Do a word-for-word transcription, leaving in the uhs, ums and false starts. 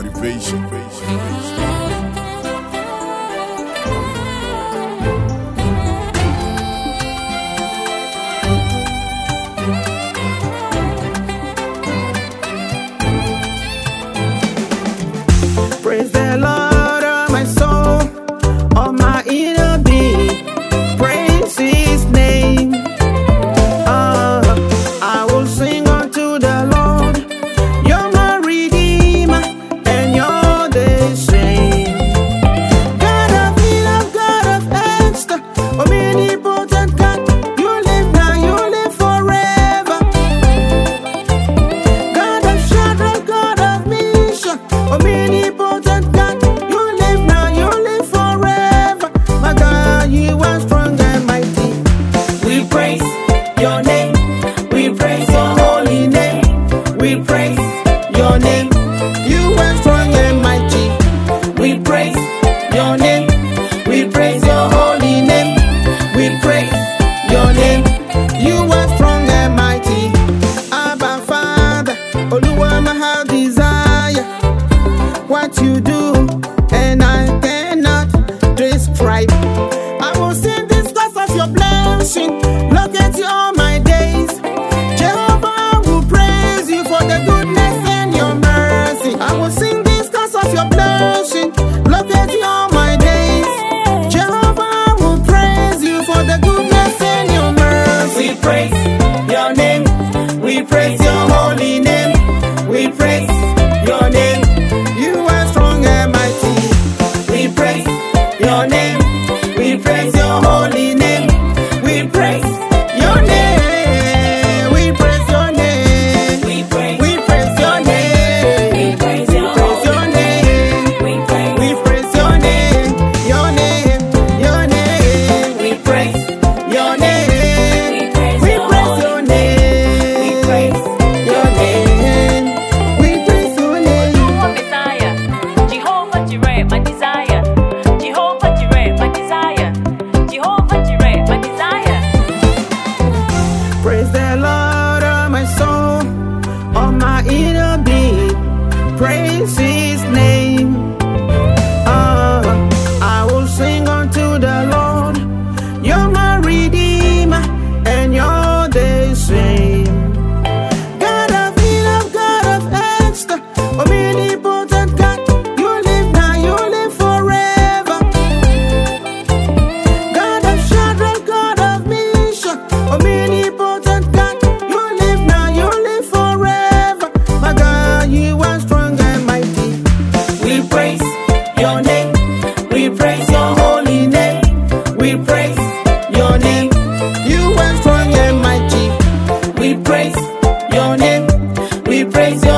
motivation. Praise the Lord, oh my soul, oh my inner being. Praise His name. Uh, I will sing unto the Lord. You're my Redeemer, and you're the same. God of love, God of Esther, omnipotent God, you live now, you live forever. God of Shadrach, God of Meshach, omnipotent God, you live now, you live forever. My God, you are strong and mighty. We praise your name, we praise your holy name, we praise your name. You are strong and mighty. We praise your name, we praise your holy name, we praise your name. You are strong and mighty. Abba Father, Oluwa, my heart desire what you do, and I cannot describe. I will sing this cause of your blessing. Look at you all my days. Jehovah, I will praise you for the goodness and your mercy. I will sing this cause of your blessing. Look at you all my days. Jehovah, I will praise you for the goodness and your mercy. We praise your name. We praise your holy name. We praise your name. You are strong and mighty. We praise your name. We praise your holy name. We praise your name. We praise your name. We praise, We praise your name. we praise your Praise your name. we praise, We praise your name. Your name. Your name. we praise, Your name. we praise We your praise your holy name. We praise your name. We praise your name. Jehovah Messiah, Jehovah Jireh, my desire. Jehovah Jireh, my desire. Jehovah Jireh, my desire. Praise the Lord, oh my soul, oh my inner being. Praise His name. Uh, I will sing unto the Lord. You're my Redeemer, and you're the same. God of love, God of Esther, omnipotent God, you live now, you live forever. God of Shadrach, God of Meshach, omnipotent God, you live now, you live forever. My God, you are strong and mighty. We praise your name, we praise your holy name, we praise your name. You are strong and mighty. We praise your name, we praise your